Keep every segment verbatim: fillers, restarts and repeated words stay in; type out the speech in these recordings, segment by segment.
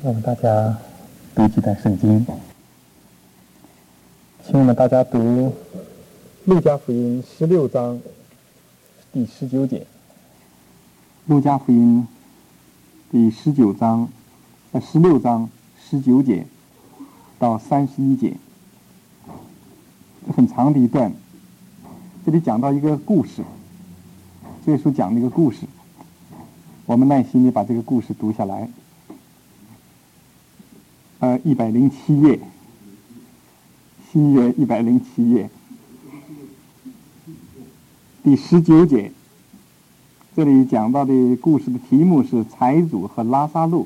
我们大家读几段圣经，请我们大家读路加福音十六章第十九节。路加福音第十九章呃十六章十九节到三十一节，很长的一段。这里讲到一个故事，这书讲了一个故事，我们耐心地把这个故事读下来。呃，一百零七页，新约一百零七页，第十九节，这里讲到的故事的题目是财主和拉撒路。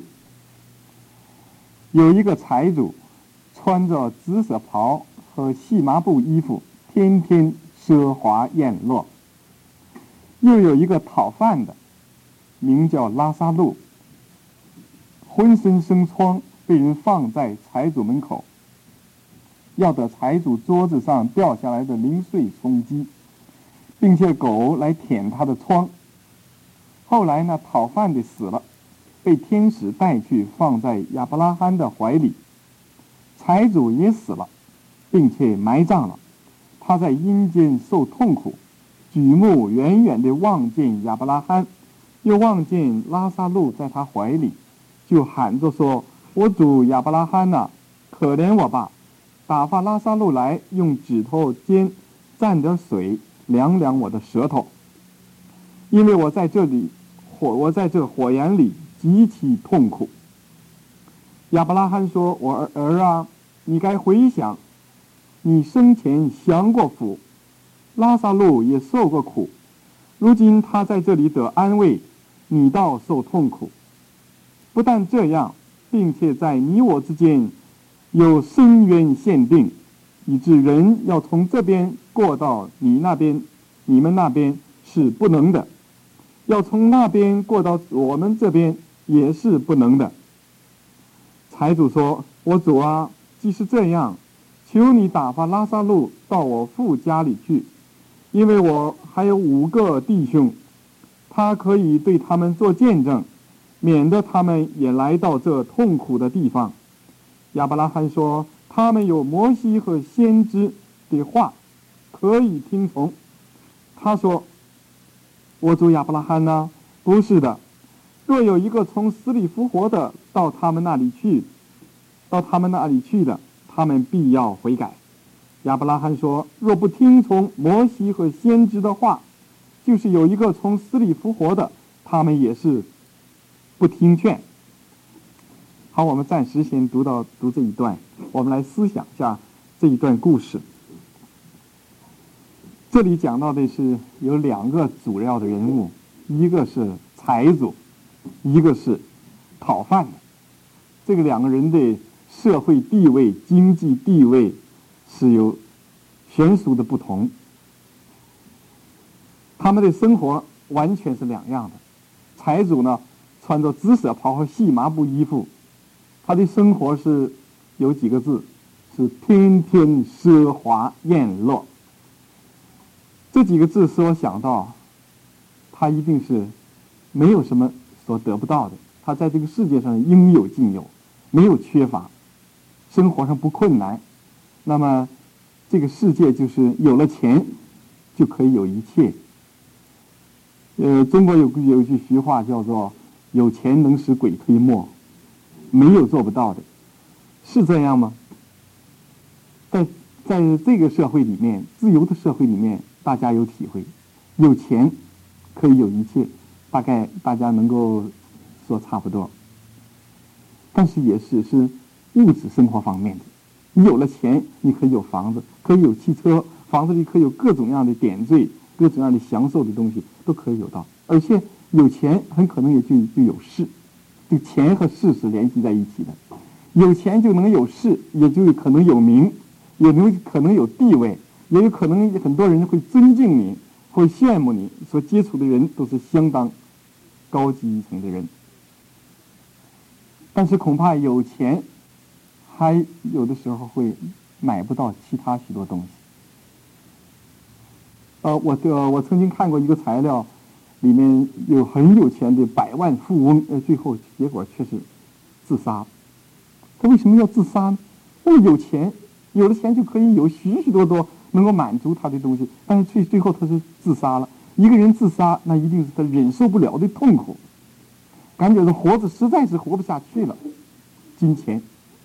有一个财主，穿着紫色袍和细麻布衣服，天天奢华宴乐。又有一个讨饭的，名叫拉撒路，浑身生疮，被人放在财主门口，要得财主桌子上掉下来的零碎充饥，并且狗来舔他的疮。后来呢，讨饭的死了，被天使带去放在亚伯拉罕的怀里。财主也死了，并且埋葬了。他在阴间受痛苦，举目远远地望见亚伯拉罕，又望见拉撒路在他怀里，就喊着说：我主亚伯拉罕呐，可怜我吧，打发拉撒路来，用指头尖蘸点水凉凉我的舌头，因为我在这里火我在这火焰里极其痛苦。亚伯拉罕说：我儿儿啊，你该回想你生前享过福，拉撒路也受过苦，如今他在这里得安慰，你倒受痛苦。不但这样，并且在你我之间有深渊限定，以致人要从这边过到你那边，你们那边是不能的；要从那边过到我们这边也是不能的。财主说：我主啊，既是这样，求你打发拉撒路到我父家里去，因为我还有五个弟兄，他可以对他们做见证，免得他们也来到这痛苦的地方。亚伯拉罕说：他们有摩西和先知的话可以听从。他说：我主亚伯拉罕呢？不是的，若有一个从死里复活的到他们那里去，到他们那里去的，他们必要悔改。亚伯拉罕说：若不听从摩西和先知的话，就是有一个从死里复活的，他们也是不听劝。好，我们暂时先读到读这一段，我们来思想一下这一段故事。这里讲到的是有两个主要的人物，一个是财主，一个是讨饭的。这个两个人的社会地位、经济地位是有悬殊的不同，他们的生活完全是两样的。财主呢，穿着紫色袍和细麻布衣服，他的生活是有几个字，是天天奢华宴乐。这几个字使我想到，他一定是没有什么所得不到的，他在这个世界上应有尽有，没有缺乏，生活上不困难。那么这个世界就是有了钱就可以有一切。呃，中国有有一句俗话叫做有钱能使鬼推磨，没有做不到的。是这样吗？在在这个社会里面，自由的社会里面，大家有体会，有钱可以有一切，大概大家能够说差不多。但是也是是物质生活方面的，你有了钱，你可以有房子，可以有汽车，房子里可以有各种各样的点缀，各种各样的享受的东西都可以有到。而且有钱很可能也就就有势，这个钱和势是联系在一起的。有钱就能有势，也就可能有名，也能可能有地位，也有可能很多人会尊敬你，会羡慕你，所接触的人都是相当高级一层的人。但是恐怕有钱还有的时候会买不到其他许多东西。呃，我的我曾经看过一个材料，里面有很有钱的百万富翁，呃，最后结果却是自杀， 他为什么要自杀呢？那么有钱，有了钱就可以有许许多多能够满足他的东西，但是最最后他是自杀了。一个人自杀，那一定是他忍受不了的痛苦，感觉到活着实在是活不下去了。金钱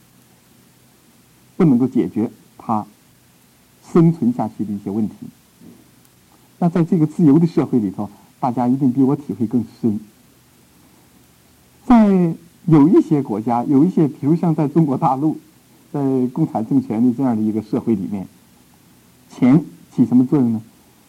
不能够解决他生存下去的一些问题。那在这个自由的社会里头，大家一定比我体会更深。在有一些国家，有一些，比如像在中国大陆，在共产政权的这样的一个社会里面，钱起什么作用呢？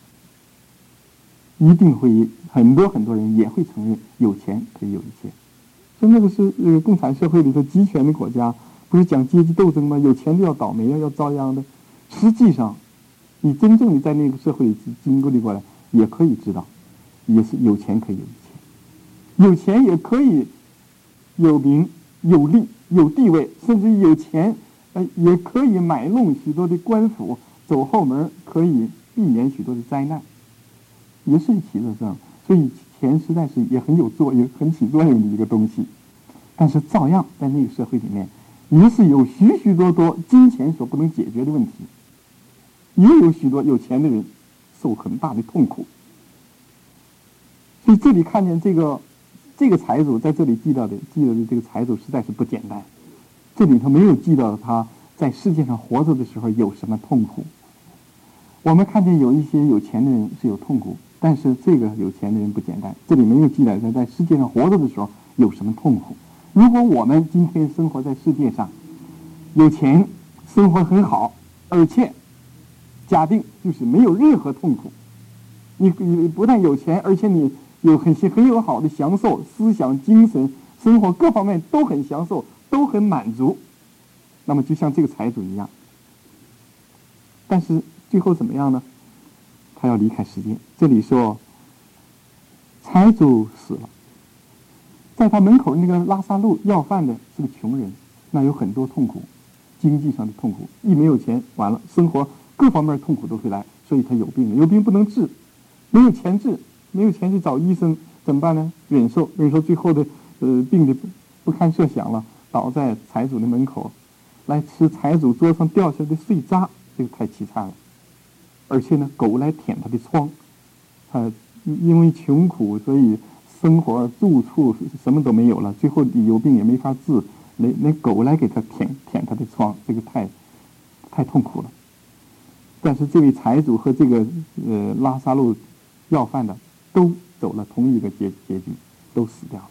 一定会很多很多人也会承认有钱可以有一切。所以那个是呃共产社会里头集权的国家，不是讲阶级斗争吗？有钱就要倒霉啊，要遭殃的。实际上，你真正的在那个社会里经历过来，也可以知道，也是有钱可以有一切，有钱也可以有名有利有地位，甚至有钱呃也可以买弄许多的官府，走后门可以避免许多的灾难，也是起着这样。所以钱实在是也很有作用、很起作用的一个东西。但是照样在那个社会里面，也是有许许多多金钱所不能解决的问题，也有许多有钱的人受很大的痛苦。所以这里看见这个这个财主在这里记到的记到的这个财主实在是不简单，这里头没有记到他在世界上活着的时候有什么痛苦。我们看见有一些有钱的人是有痛苦，但是这个有钱的人不简单，这里没有记载他在世界上活着的时候有什么痛苦。如果我们今天生活在世界上，有钱，生活很好，而且假定就是没有任何痛苦，你你不但有钱，而且你有很很有好的享受，思想、精神、生活各方面都很享受，都很满足，那么就像这个财主一样。但是最后怎么样呢？他要离开世界。这里说财主死了，在他门口那个拉萨路要饭的是个穷人，那有很多痛苦，经济上的痛苦，一没有钱完了，生活各方面痛苦都会来，所以他有病了，有病不能治，没有钱治，没有钱去找医生怎么办呢？忍受，忍受最后的呃病的不堪设想了，倒在财主的门口，来吃财主桌上掉下来的碎渣，这个太凄惨了。而且呢，狗来舔他的疮，他因为穷苦，所以生活住处什么都没有了，最后有病也没法治，那那狗来给他舔舔他的疮，这个太太痛苦了。但是这位财主和这个呃拉萨路要饭的都走了同一个结结局，都死掉了。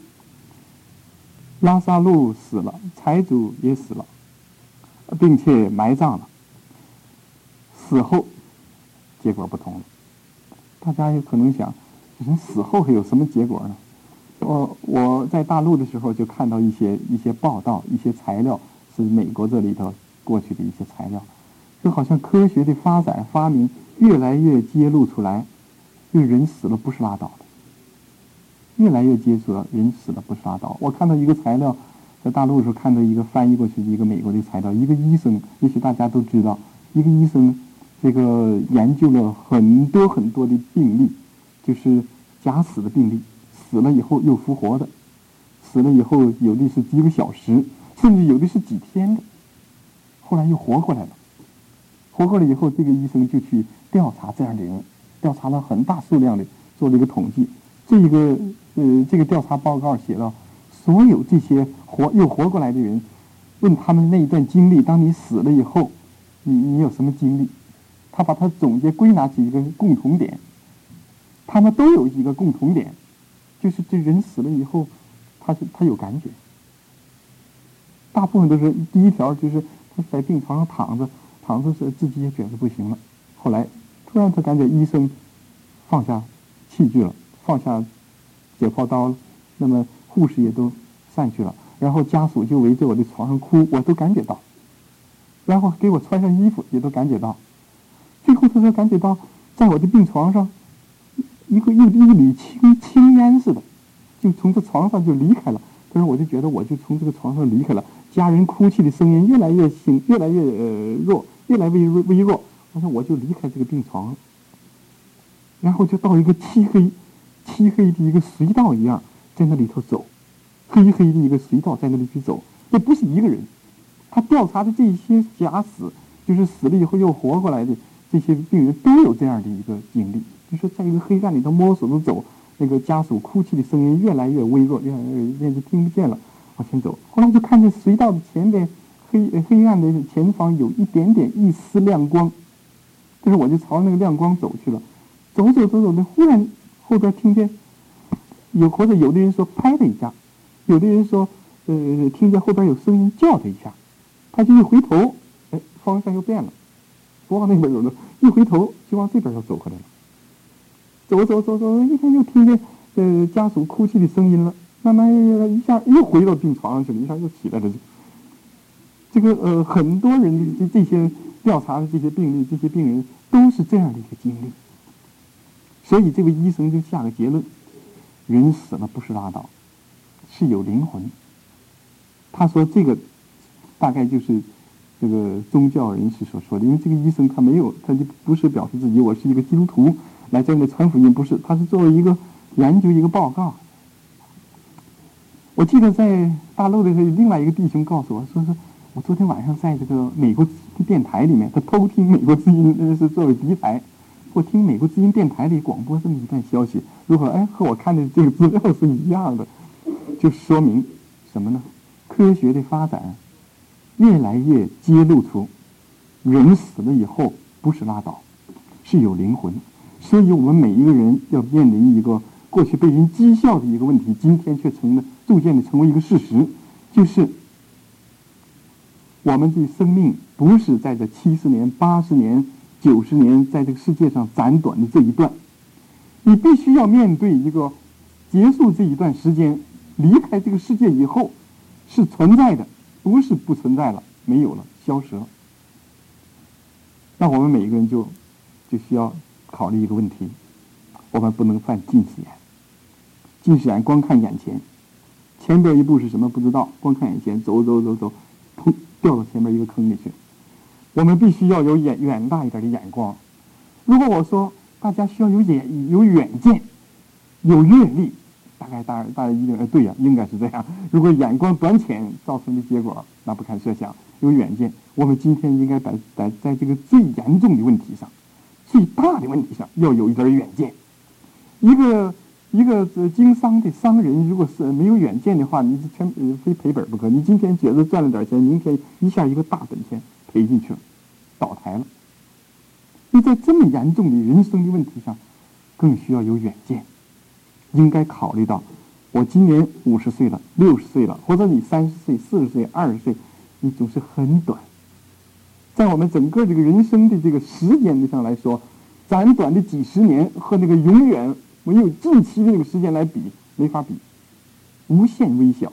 拉萨路死了，财主也死了，并且埋葬了。死后结果不同了。大家有可能想，人死后还有什么结果呢？我我在大陆的时候就看到一些一些报道，一些材料是美国这里头过去的一些材料，就好像科学的发展发明越来越揭露出来，就人死了不是拉倒的，越来越揭出人死了不是拉倒。我看到一个材料，在大陆的时候看到一个翻译过去的一个美国的材料，一个医生，也许大家都知道，一个医生这个研究了很多很多的病例，就是假死的病例，死了以后又复活的，死了以后有的是几个小时，甚至有的是几天的，后来又活过来了。活过来以后，这个医生就去调查这样的人，调查了很大数量的，做了一个统计。这个呃，这个调查报告写到，所有这些活又活过来的人，问他们那一段经历，当你死了以后，你你有什么经历？他把它总结归纳起一个共同点，他们都有一个共同点，就是这人死了以后，他是他有感觉。大部分都是第一条，就是他在病床上躺着，躺着是自己也觉得不行了，后来突然他感觉医生放下器具了，放下解剖刀了，那么护士也都散去了，然后家属就围着我的床上哭，我都感觉到，然后给我穿上衣服也都感觉到。最后他才感觉到，在我的病床上，一个一一缕青青烟似的，就从这床上就离开了。他说，我就觉得我就从这个床上离开了，家人哭泣的声音越来越轻，越来越、呃、弱，越来越微弱。我说我就离开这个病床了，然后就到一个漆黑、漆黑的一个隧道一样，在那里头走，黑黑的一个隧道在那里去走， 这不是一个人，他调查的这些假死，就是死了以后又活过来的这些病人，都有这样的一个经历，就说在一个黑暗里头摸索着走，那个家属哭泣的声音越来越微弱，越来越越就听不见了，往前走。后来就看见隧道的前边黑黑暗的前方有一点点一丝亮光，但是我就朝那个亮光走去了，走走走走的，忽然后边听见有或者有的人说拍他一下，有的人说呃听见后边有声音叫他一下，他就一回头，哎，方向又变了，不往那边走了，一回头就往这边又走回来了。走走走走，一看又听见呃家属哭泣的声音了，慢慢一下又回到病床上去了，一下又起来了。这个呃很多人的这些调查的这些病例，这些病人都是这样的一个经历。所以这位医生就下个结论：人死了不是拉倒，是有灵魂。他说这个大概就是这个宗教人士所说的，因为这个医生他没有，他就不是表示自己我是一个基督徒来这里传福音，不是，他是作为一个研究一个报告。我记得在大陆的另外一个弟兄告诉我说，是我昨天晚上在这个美国电台里面，他偷听美国之音，那是作为敌台，我听美国之音电台里广播这么一段消息，如果哎和我看的这个资料是一样的，就说明什么呢？科学的发展越来越揭露出人死了以后不是拉倒，是有灵魂。所以我们每一个人要面临一个过去被人讥笑的一个问题，今天却成了逐渐的成为一个事实，就是我们的生命不是在这七十年、八十年、九十年在这个世界上暂短的这一段，你必须要面对一个结束这一段时间，离开这个世界以后是存在的，不是不存在了，没有了，消失了。那我们每一个人就就需要考虑一个问题，我们不能犯近视眼。近视眼光看眼前，前边一步是什么不知道，光看眼前，走走走走，砰，掉到前面一个坑里去。我们必须要有眼远大一点的眼光。如果我说大家需要有眼有远见，有阅历，大概大大家一定对呀、啊，应该是这样。如果眼光短浅造成的结果，那不堪设想。有远见，我们今天应该在在在这个最严重的问题上，最大的问题上要有一点远见。一个一个经商的商人，如果是没有远见的话，你全呃非赔本不可。你今天觉得赚了点钱，明天一下一个大本钱赔进去了，倒台了。你在这么严重的人生的问题上，更需要有远见，应该考虑到，我今年五十岁了，六十岁了，或者你三十岁、四十岁、二十岁，你总是很短。在我们整个这个人生的这个时间上来说，咱短的几十年和那个永远没有近期的那个时间来比，没法比，无限微小。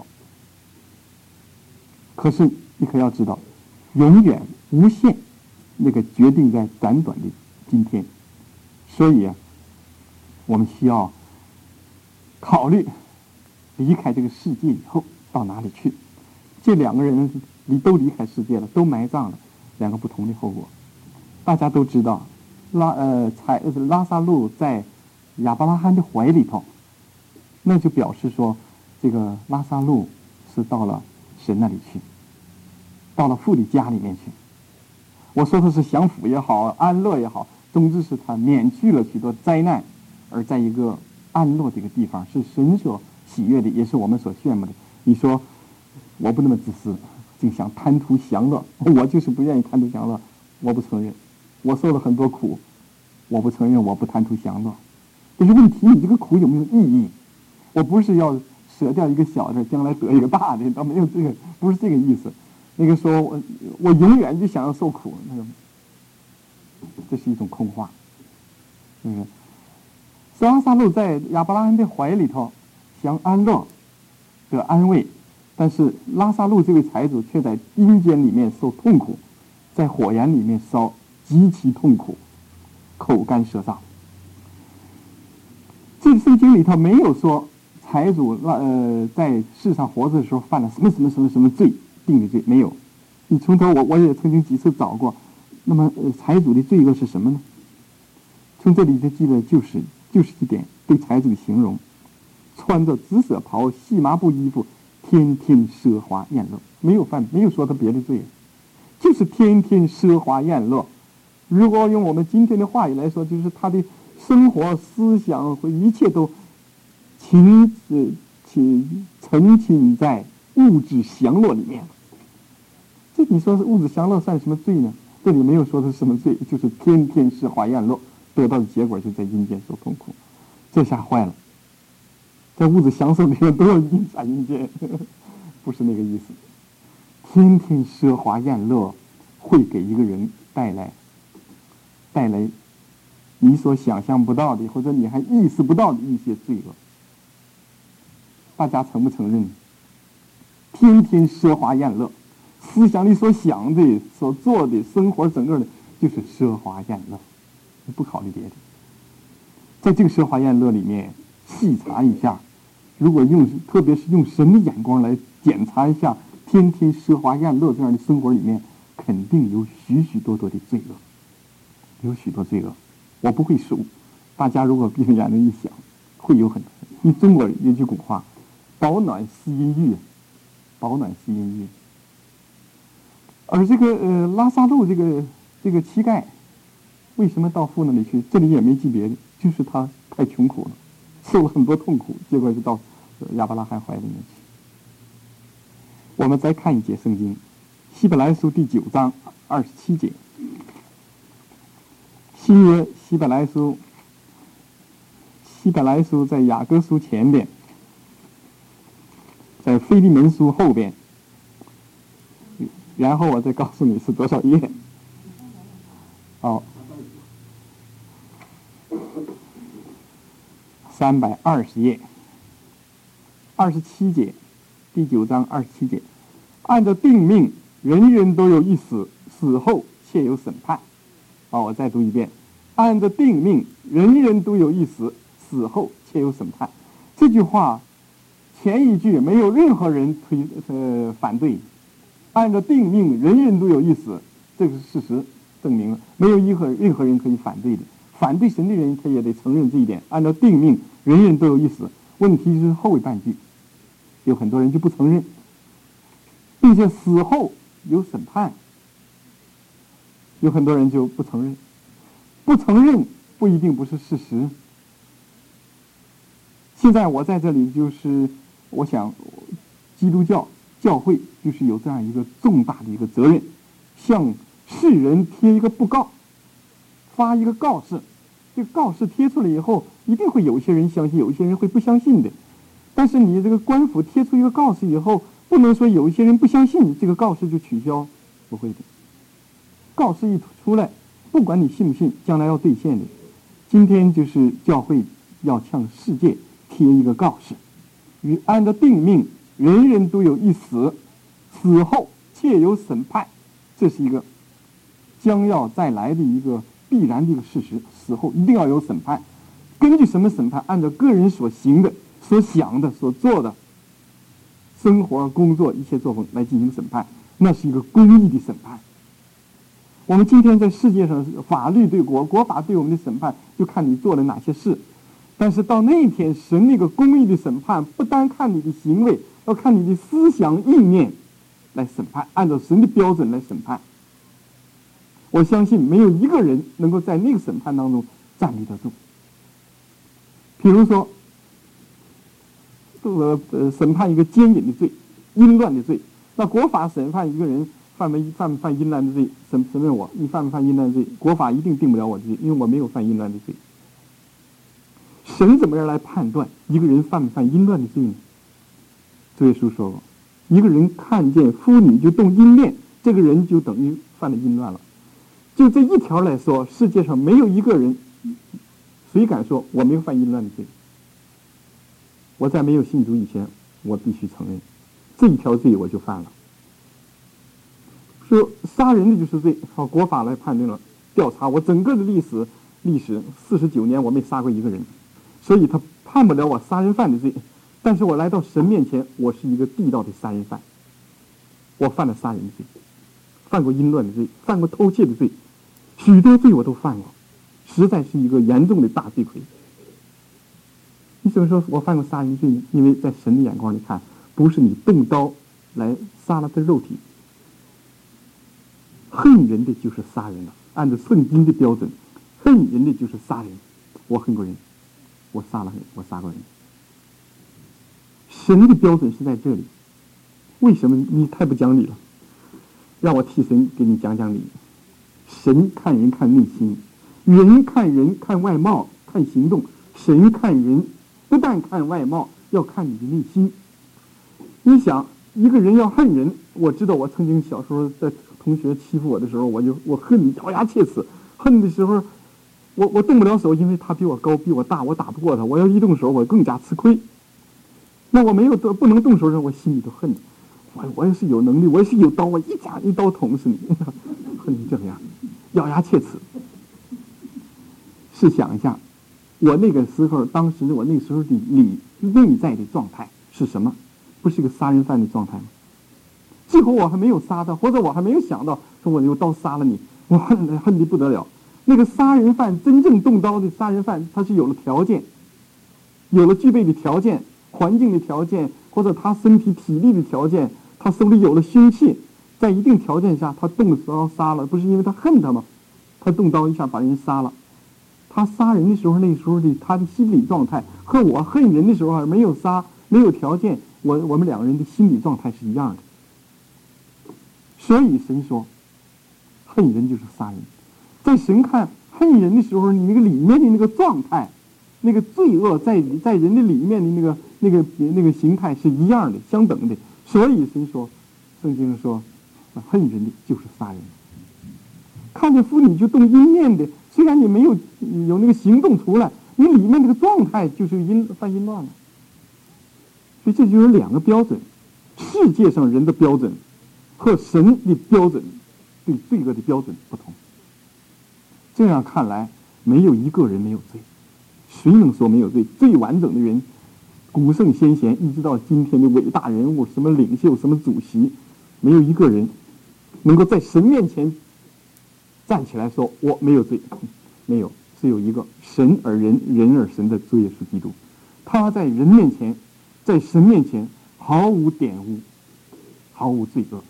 可是你可要知道，永远无限那个决定在咱短的今天。所以啊，我们需要考虑离开这个世界以后到哪里去。这两个人离都离开世界了，都埋葬了，两个不同的后果。大家都知道，拉呃采拉萨路在亚伯拉罕的怀里头，那就表示说，这个拉萨路是到了神那里去，到了父的家里面去。我说的是享福也好，安乐也好，总之是他免去了许多灾难，而在一个安乐这个地方，是神所喜悦的，也是我们所羡慕的。你说我不那么自私，竟想贪图享乐，我就是不愿意贪图享乐，我不承认，我受了很多苦，我不承认，我不贪图享乐。但是问题，你这个苦有没有意义？我不是要舍掉一个小的，将来得一个大的，倒没有这个，不是这个意思。那个说我我永远就想要受苦，那个这是一种空话。嗯，拉萨路在亚伯拉罕的怀里头享安乐得安慰，但是拉萨路这位财主却在阴间里面受痛苦，在火焰里面烧，极其痛苦，口干舌燥。这圣经里头没有说财主呃在世上活着的时候犯了什么什么什么什么罪，定的罪没有。你从头我我也曾经几次找过，那么呃财主的罪恶是什么呢？从这里就记得就是就是一点对财主的形容：穿着紫色袍、细麻布衣服， 天天奢华宴乐，没有犯，没有说他别的罪，就是天天奢华宴乐。如果用我们今天的话语来说，就是他的生活思想和一切都浸呃浸沉浸在物质享乐里面。这你说是物质享乐算什么罪呢？这里没有说的是什么罪，就是天天奢华宴乐，得到的结果就在阴间受痛苦。这下坏了，在物质享受里面都要阴差阴间，不是那个意思。天天奢华宴乐会给一个人带来带来你所想象不到的，或者你还意识不到的一些罪恶。大家承不承认？天天奢华宴乐，思想里所想的、所做的、生活整个的，就是奢华宴乐，你不考虑别的。在这个奢华宴乐里面，细查一下，如果用，特别是用神的眼光来检查一下，天天奢华宴乐这样的生活里面，肯定有许许多多的罪恶，有许多罪恶。我不会数，大家如果闭着眼睛一想，会有很多。因为中国有句古话，饱暖思淫欲，饱暖思淫欲。而这个呃拉萨路这个这个乞丐，为什么到父那里去？这里也没记别的，就是他太穷苦了，受了很多痛苦，结果就到亚伯拉罕怀里面去。我们再看一节圣经，希伯来书第九章二十七节。新约希伯来书，希伯来书在雅各书前边，在腓利门书后边，然后我再告诉你是多少页。好，三百二十页，二十七节，第九章二十七节，按照定命，人人都有一死，死后且有审判。好，我再读一遍，按照定命，人人都有一死，死后且有审判。这句话前一句没有任何人推呃反对，按照定命，人人都有一死，这个是事实，证明了没有任何任何人可以反对的。反对神的人他也得承认这一点，按照定命，人人都有一死。问题是后半句，有很多人就不承认，并且死后有审判，有很多人就不承认。不承认不一定不是事实。现在我在这里就是我想基督教教会就是有这样一个重大的一个责任，向世人贴一个布告，发一个告示。这个告示贴出来以后，一定会有一些人相信，有一些人会不相信的。但是你这个官府贴出一个告示以后，不能说有一些人不相信，这个告示就取消，不会的。告示一出来，不管你信不信，将来要兑现的。今天就是教会要向世界贴一个告示，与按照定命，人人都有一死，死后且有审判，这是一个将要再来的一个必然的一个事实，死后一定要有审判。根据什么审判？按照个人所行的、所想的、所做的生活、工作一切作风来进行审判，那是一个公义的审判。我们今天在世界上，法律对国国法对我们的审判，就看你做了哪些事。但是到那一天，神那个公义的审判，不单看你的行为，要看你的思想意念来审判，按照神的标准来审判。我相信没有一个人能够在那个审判当中站立得住。比如说，呃呃，审判一个奸淫的罪、淫乱的罪，那国法审判一个人犯没犯不犯淫乱的罪，审审问我，你犯不犯淫乱的罪？国法一定定不了我的罪，因为我没有犯淫乱的罪。神怎么样来判断一个人犯不犯淫乱的罪呢？主耶稣说过，一个人看见妇女就动淫念，这个人就等于犯了淫乱了。就这一条来说，世界上没有一个人，谁敢说我没有犯淫乱的罪？我在没有信主以前，我必须承认，这一条罪我就犯了。说杀人的就是罪，靠国法来判定了，调查我整个的历史，历史四十九年我没杀过一个人，所以他判不了我杀人犯的罪。但是我来到神面前，我是一个地道的杀人犯，我犯了杀人的罪，犯过淫乱的罪，犯过偷窃的罪，许多罪我都犯过，实在是一个严重的大罪魁。你怎么说我犯过杀人罪呢？因为在神的眼光里看， 不是你动刀来杀了他肉体。恨人的就是杀人了，按照圣经的标准，恨人的就是杀人。我恨过人，我杀了人，我杀过人。神的标准是在这里，为什么你太不讲理了？让我替神给你讲讲理。神看人看内心，人看人看外貌看行动，神看人不但看外貌，要看你的内心。你想一个人要恨人，我知道我曾经小时候在同学欺负我的时候，我就我恨咬牙切齿，恨的时候我我动不了手，因为他比我高比我大，我打不过他，我要一动手我更加吃亏。那我没有不能动手时，我心里头恨我，我要是有能力，我要是有刀，我一家一刀捅死你，恨你这样咬牙切齿。试想一下，我那个时候，当时我那时候的里内在的状态是什么？不是个杀人犯的状态吗？结果我还没有杀他，或者我还没有想到说我用刀杀了你，我恨恨得不得了。那个杀人犯，真正动刀的杀人犯，他是有了条件，有了具备的条件，环境的条件，或者他身体体力的条件，他手里有了凶器，在一定条件下，他动刀杀了，不是因为他恨他吗？他动刀一下把人杀了。他杀人的时候，那时候的他的心理状态和我恨人的时候没有杀，没有条件，我我们两个人的心理状态是一样的。所以神说，恨人就是杀人。在神看恨人的时候，你那个里面的那个状态，那个罪恶在在人的里面的那个那个那个形态是一样的，相等的。所以神说，圣经说，恨人的就是杀人。看见妇女就动阴念的，虽然你没有有那个行动出来，你里面这个状态就是阴犯阴乱了。所以这就有两个标准，世界上人的标准和神的标准对罪恶的标准不同。这样看来，没有一个人没有罪。谁能说没有罪？最完整的人，古圣先贤，一直到今天的伟大人物，什么领袖，什么主席，没有一个人能够在神面前站起来说我没有罪。没有，只有一个神而人，人而神的主耶稣基督。他在人面前，在神面前毫无玷污，毫无罪恶。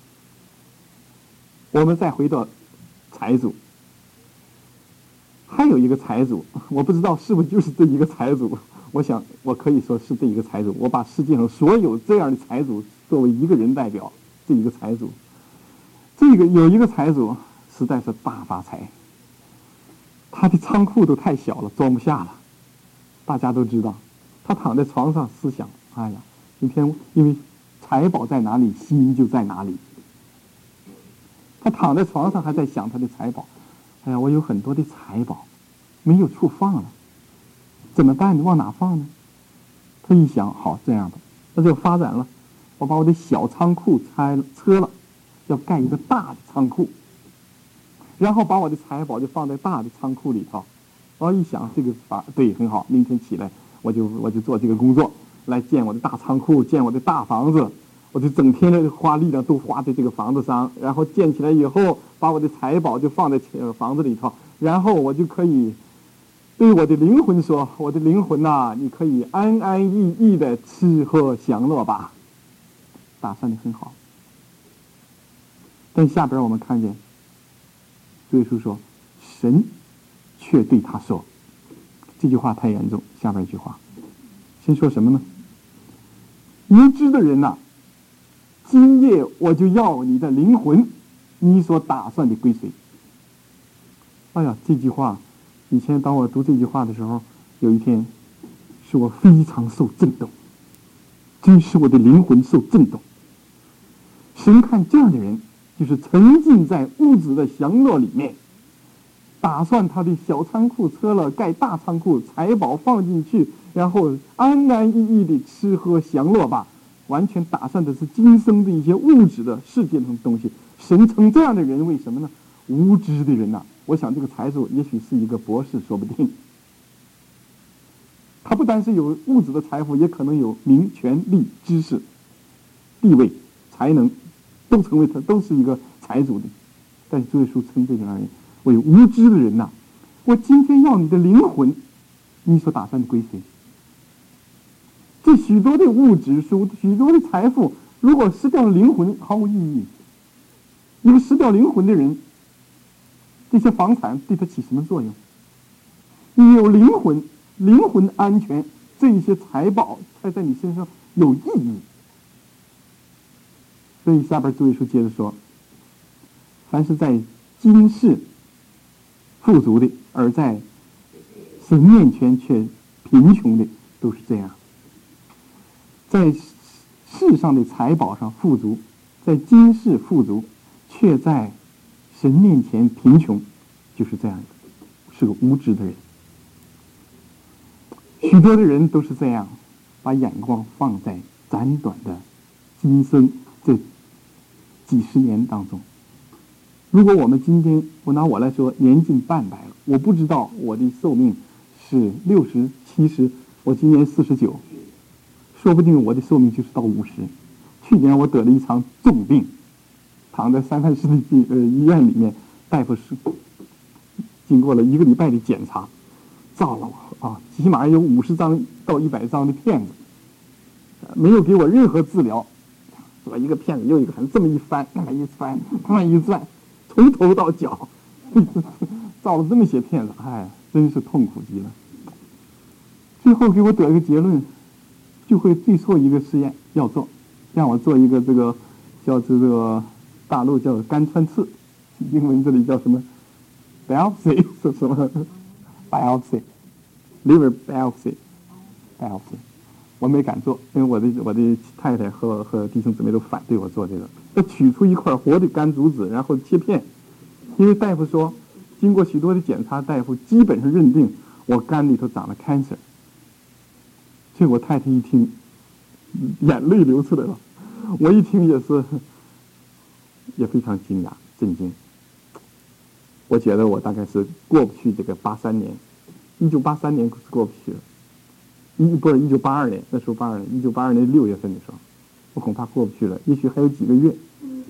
我们再回到财主，还有一个财主，我不知道是不是就是这一个财主。我想我可以说是这一个财主，我把世界上所有这样的财主作为一个人代表，这一个财主。这个有一个财主实在是大发财，他的仓库都太小了，装不下了。大家都知道，他躺在床上思想，哎呀，今天因为财宝在哪里，心就在哪里。他躺在床上还在想他的财宝，哎呀，我有很多的财宝没有处放了，怎么办呢？往哪放呢？他一想，好，这样吧，那就发展了，我把我的小仓库拆了撤了，要盖一个大的仓库，然后把我的财宝就放在大的仓库里头。我一想，这个法对很好，明天起来我就我就做这个工作，来建我的大仓库，建我的大房子。我就整天的花力量都花在这个房子上，然后建起来以后，把我的财宝就放在房子里头，然后我就可以对我的灵魂说：“我的灵魂呐、啊，你可以安安逸逸的吃喝享乐吧。”打算的很好，但下边我们看见，主耶稣说，神却对他说，这句话太严重。下边一句话，先说什么呢？无知的人呐、啊！今夜我就要你的灵魂，你所打算的归谁？哎呀，这句话，以前当我读这句话的时候，有一天，使我非常受震动，真是我的灵魂受震动。神看这样的人，就是沉浸在物质的享乐里面，打算他的小仓库撤了，盖大仓库，财宝放进去，然后安安逸逸的吃喝享乐吧。完全打算的是今生的一些物质的世界上的东西。神称这样的人为什么呢？无知的人呐、啊！我想这个财主也许是一个博士，说不定。他不单是有物质的财富，也可能有名、权、利、知识、地位、才能，都成为他，都是一个财主的。但是主耶稣称这样的人为无知的人呐、啊！我今天要你的灵魂，你所打算的归谁？ 这许多的物质、许多的财富，如果失掉灵魂，毫无意义。一个失掉灵魂的人，这些房产对他起什么作用？你有灵魂，灵魂安全，这一些财宝才在你身上有意义。所以下边主耶稣接着说，凡是在今世富足的，而在神面前却贫穷的，都是这样。在世上的财宝上富足，在今世富足，却在神面前贫穷，就是这样的，是个无知的人。许多的人都是这样，把眼光放在短短的今生这几十年当中。如果我们今天，我拿我来说，年近半百了，我不知道我的寿命是六十、七十，我今年四十九，说不定我的寿命就是到五十。去年我得了一场重病，躺在三藩市的呃医院里面，大夫是经过了一个礼拜的检查，造了我啊，起码有五十张到一百张的片子，没有给我任何治疗，左一个片子右一个片子，这么一翻，那么一翻，那么一转，从头到脚，造了这么些片子，哎，真是痛苦极了。最后给我得一个结论，就会最后一个试验要做，让我做一个这个叫这个大陆叫肝穿刺，英文这里叫什么 biopsy 是什么 biopsy liver biopsy biopsy， 我没敢做，因为我的我的太太和和弟兄姊妹都反对我做这个。要取出一块活的肝组织，然后切片，因为大夫说，经过许多的检查，大夫基本上认定我肝里头长了 cancer。所以我太太一听，眼泪流出来了。我一听也是，也非常惊讶、震惊。我觉得我大概是过不去这个八三年，一九八三年是过不去了。一不是一九八二年，那时候八二年，一九八二年六月份的时候，我恐怕过不去了。也许还有几个月。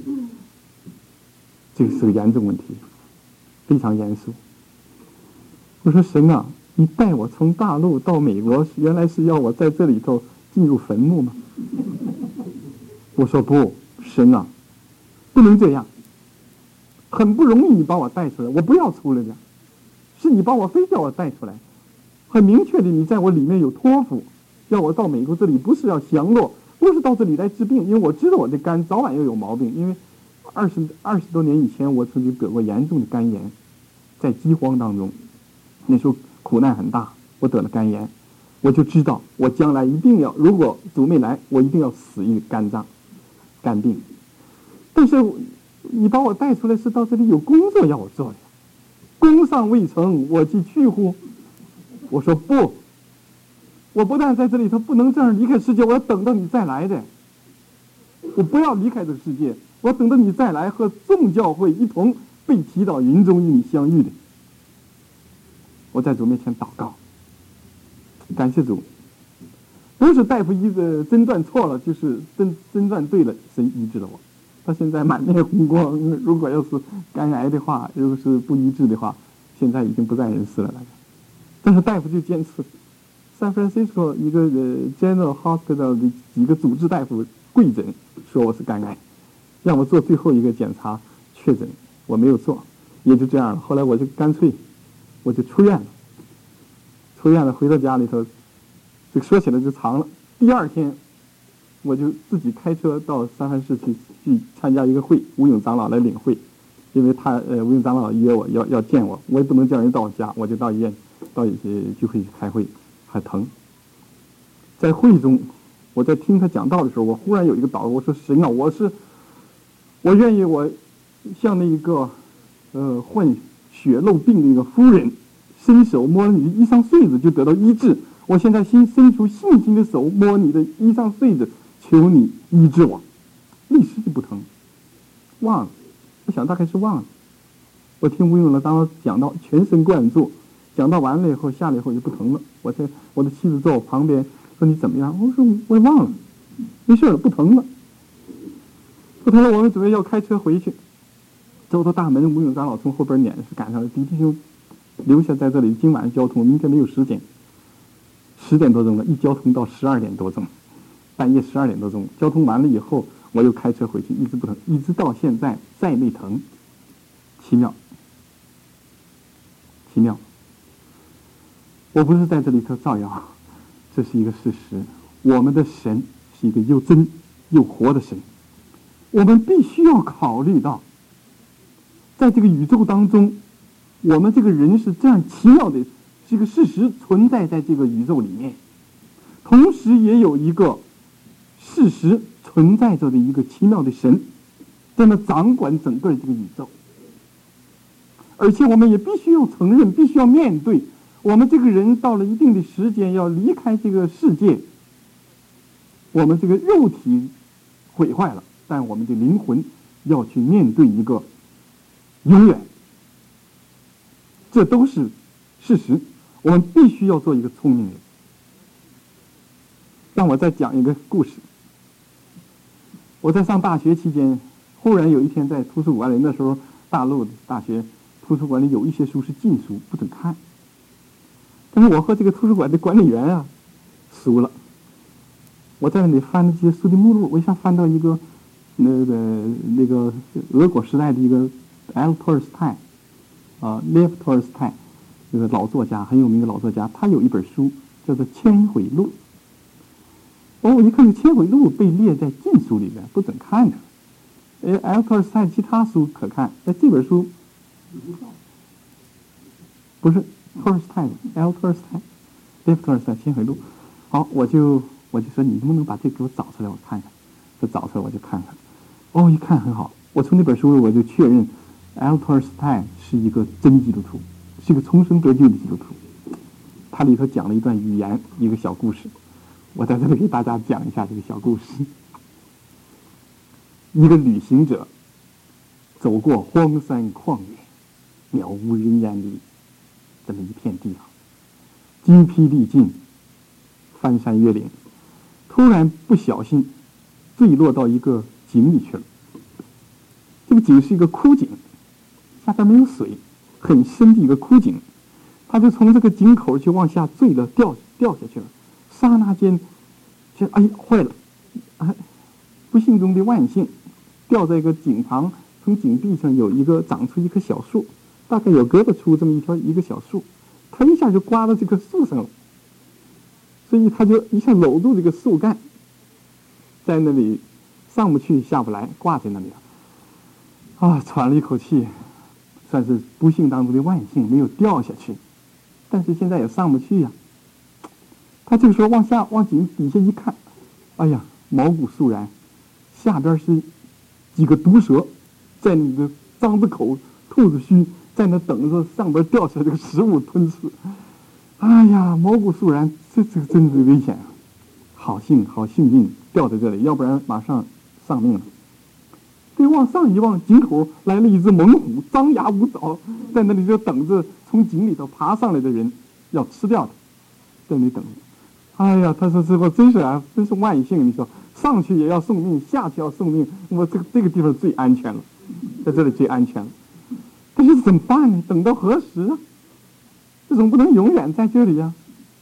这个是个严重问题，非常严肃。我说神啊，你带我从大陆到美国，原来是要我在这里头进入坟墓吗？我说不，神啊，不能这样。很不容易你把我带出来，我不要出来的，是你把我非叫我带出来。很明确的，你在我里面有托付，要我到美国这里，不是要降落，不是到这里来治病，因为我知道我的肝早晚要有毛病，因为二十二十多年以前我曾经得过严重的肝炎，在饥荒当中，那时候苦难很大，我得了肝炎，我就知道我将来一定要，如果主没来，我一定要死一个肝脏肝病。但是你把我带出来是到这里有工作要我做的，工尚未成，我即去乎？我说不，我不但在这里头不能这样离开世界，我要等到你再来的，我不要离开这个世界，我等到你再来，和众教会一同被提到云中与你相遇的。我在主面前祷告，感谢主，不是大夫医的诊断错了，就是诊诊断对了，神医治了我。到现在满面红光，如果要是肝癌的话，如果是不医治的话，现在已经不在人世了。但是大夫就坚持。San Francisco 一个呃 General Hospital 的几个主治大夫跪诊说我是肝癌，让我做最后一个检查确诊，我没有做，也就这样了。后来我就干脆我就出院了，出院了回到家里头，这个说起来就长了。第二天我就自己开车到三藩市去去参加一个会，吴勇长老来领会，因为他呃吴勇长老约我要要见我，我也不能叫人到我家，我就到医院到一些聚会去开会，还疼。在会中，我在听他讲道的时候，我忽然有一个祷告，我说神啊，我是我愿意我像那一个呃患血漏病的一个夫人，伸手摸你的衣裳穗子就得到医治。我现在先伸出信心的手摸你的衣裳穗子，求你医治我。立时就不疼，忘了，我想大概是忘了。我听吴勇了，当时讲到全神贯注，讲到完了以后下来以后就不疼了。我在我的妻子在我旁边说你怎么样？我说我也忘了，没事了，不疼了。不疼了，我们准备要开车回去，走到大门，吴勇长老从后边撵，是赶上了，弟弟兄留下在这里，今晚交通，明天没有时间。 十点多钟了，一交通到十二点多钟，半夜十二点多钟，交通完了以后，我又开车回去，一直不疼，一直到现在再没疼，奇妙，奇妙。我不是在这里头造谣，这是一个事实。我们的神是一个又真又活的神，我们必须要考虑到，在这个宇宙当中，我们这个人是这样奇妙的，是一个事实存在在这个宇宙里面，同时也有一个事实存在着的一个奇妙的神，在那掌管整个这个宇宙。而且我们也必须要承认，必须要面对，我们这个人到了一定的时间要离开这个世界，我们这个肉体毁坏了，但我们的灵魂要去面对一个永远，这都是事实。我们必须要做一个聪明人。让我再讲一个故事。我在上大学期间，忽然有一天在图书馆里，那时候大陆的大学图书馆里有一些书是禁书，不准看。但是我和这个图书馆的管理员啊熟了，我在那里翻这些书的目录，我一下翻到一个那个那个俄国时代的一个 L. Tolstoy 啊 Lev Tolstoy 这个老作家，很有名的老作家，他有一本书叫做《千回录》。哦，我一看这《千回录》被列在禁书里边，不准看的。呃 ，L. Tolstoy 其他书可看，但这本书不是 Tolstoy 的 L. Tolstoy，Lev Tolstoy《千回录》。好，我就我就说你能不能把这给我找出来，我看看。就找出来我就看看。哦，一看很好，我从那本书我就确认 L. Tolstoy 是一个真基督徒，是一个重生得救的基督徒。他里头讲了一段寓言，一个小故事，我在这里给大家讲一下这个小故事。一个旅行者走过荒山旷野，渺无人烟的这么一片地方，精疲力尽，翻山越岭，突然不小心坠落到一个井里去了。这个井是一个枯井，下边没有水，很深的一个枯井。他就从这个井口就往下坠了，掉掉下去了。刹那间，就哎呀坏了！哎，不幸中的万幸，掉在一个井旁，从井壁上有一个长出一棵小树，大概有胳膊粗这么一条一个小树，他一下就刮到这棵树上了，所以他就一下搂住这个树干，在那里上不去下不来，挂在那里了。啊，喘了一口气，算是不幸当中的万幸，没有掉下去。但是现在也上不去呀、啊。他这个时候往下往井底下一看，哎呀，毛骨悚然，下边是几个毒蛇，在那个张着口、吐着须，在那等着上边掉下来这个食物吞噬。哎呀，毛骨悚然，这这个真是危险啊！好幸好幸运掉在这里，要不然马上丧命了。对，往上一望，井口来了一只猛虎，张牙舞爪，在那里就等着从井里头爬上来的人要吃掉它，在那里等着。哎呀，他说：“这我真是啊，真是万幸！你说上去也要送命，下去要送命，我这个这个地方最安全了，在这里最安全了。但是怎么办呢？等到何时啊？这总不能永远在这里呀、啊。”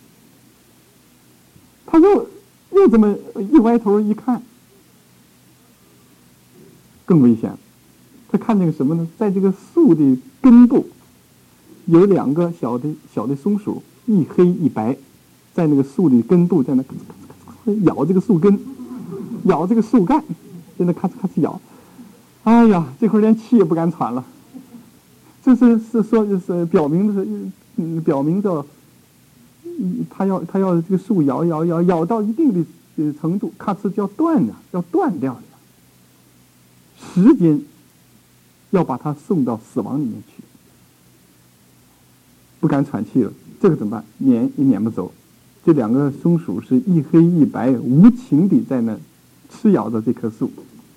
他又又这么一歪头一看。更危险，他看见个什么呢？在这个树的根部，有两个小的小的松鼠，一黑一白，在那个树的根部，在那咔嚓咔嚓咬这个树根，咬这个树干，在那咔嚓咔嚓咬。哎呀，这会儿连气也不敢喘了。这是是说是表明的是，嗯，表明着，嗯，他要他要这个树咬咬咬咬到一定的程度，咔嚓就要断了，要断掉了。时间要把他送到死亡里面去，不敢喘气了，这个怎么办？撵也撵不走。这两个松鼠是一黑一白，无情地在那吃咬着这棵树，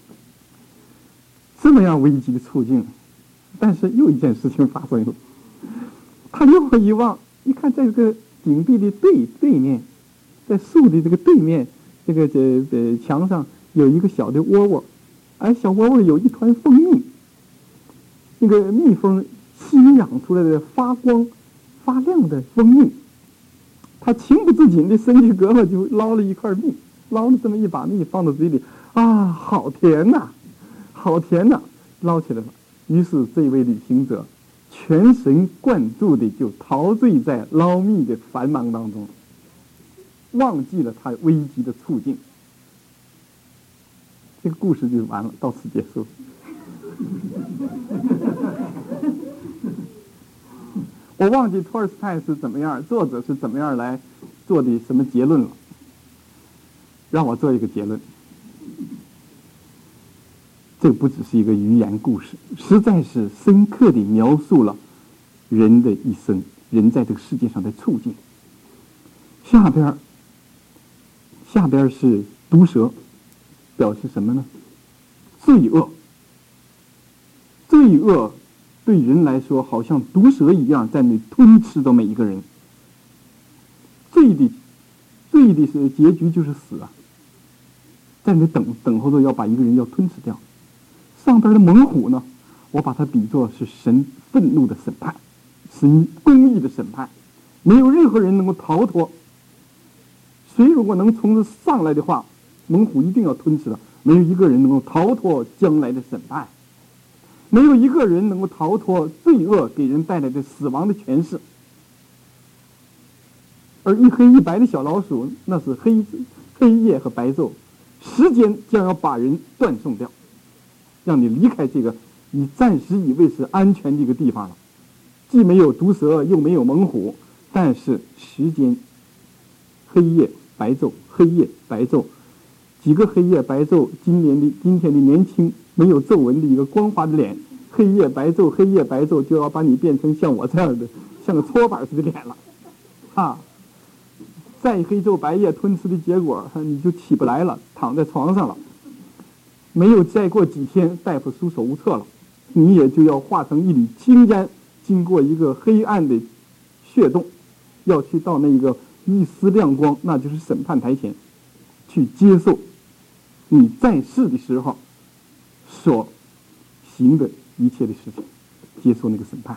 这么样危急的处境。但是又一件事情发生了，他又一望，一看在这个井壁的对对面，在树的这个对面，这个这呃墙上有一个小的窝窝。而小窝窝有一团蜂蜜，那个蜜蜂吸养出来的发光、发亮的蜂蜜， 他情不自禁的伸去胳膊就捞了一块蜜，捞了这么一把蜜放到嘴里，啊，好甜呐，好甜呐，捞起来了。于是这位旅行者全神贯注的就陶醉在捞蜜的繁忙当中，忘记了他危机的处境。这个故事就完了，到此结束。我忘记托尔斯泰是怎么样，作者是怎么样来做的什么结论了。让我做一个结论，这不只是一个寓言故事，实在是深刻地描述了人的一生，人在这个世界上的处境。下边下边是毒蛇，表示什么呢？罪恶。罪恶对人来说好像毒蛇一样在那里吞吃着每一个人。罪的罪的是结局就是死啊，在那里等等候着要把一个人要吞噬掉。上边的猛虎呢，我把它比作是神愤怒的审判，神公义的审判，没有任何人能够逃脱。谁如果能从这上来的话，猛虎一定要吞噬了，没有一个人能够逃脱将来的审判，没有一个人能够逃脱罪恶给人带来的死亡的权势。而一黑一白的小老鼠，那是黑黑夜和白昼，时间将要把人断送掉，让你离开这个你暂时以为是安全的一个地方了。既没有毒蛇，又没有猛虎，但是时间黑夜白昼，黑夜白昼，几个黑夜白昼，今年的今天的年轻没有皱纹的一个光滑的脸，黑夜白昼，黑夜白昼就要把你变成像我这样的，像个搓板似的脸了，啊！再黑昼白夜吞吃的结果，你就起不来了，躺在床上了。没有再过几天，大夫束手无策了，你也就要化成一缕青烟，经过一个黑暗的血洞，要去到那个一丝亮光，那就是审判台前，去接受你在世的时候所行的一切的事情，接受那个审判。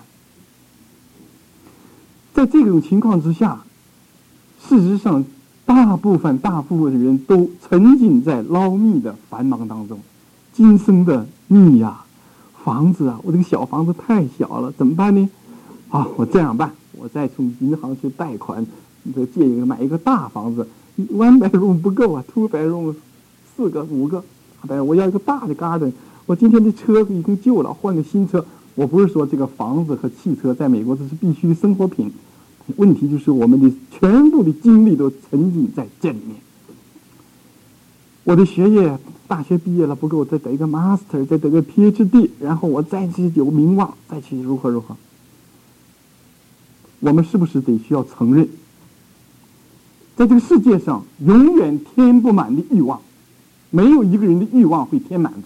在这种情况之下，事实上大部分大部分人都沉浸在捞蜜的繁忙当中。今生的蜜呀、啊，房子啊，我这个小房子太小了，怎么办呢？啊，我这样办，我再从银行去贷款，再借一个买一个大房子 ，one bedroom 不够啊 ，two bedroom 四个五个，我要一个大的 garden。我今天的车已经旧了，换个新车。我不是说这个房子和汽车在美国这是必须的生活品，问题就是我们的全部的精力都沉浸在这里面。我的学业大学毕业了不够，再得一个 master， 再得个 P H D， 然后我再去有名望，再去如何如何。我们是不是得需要承认，在这个世界上永远填不满的欲望，没有一个人的欲望会填满的。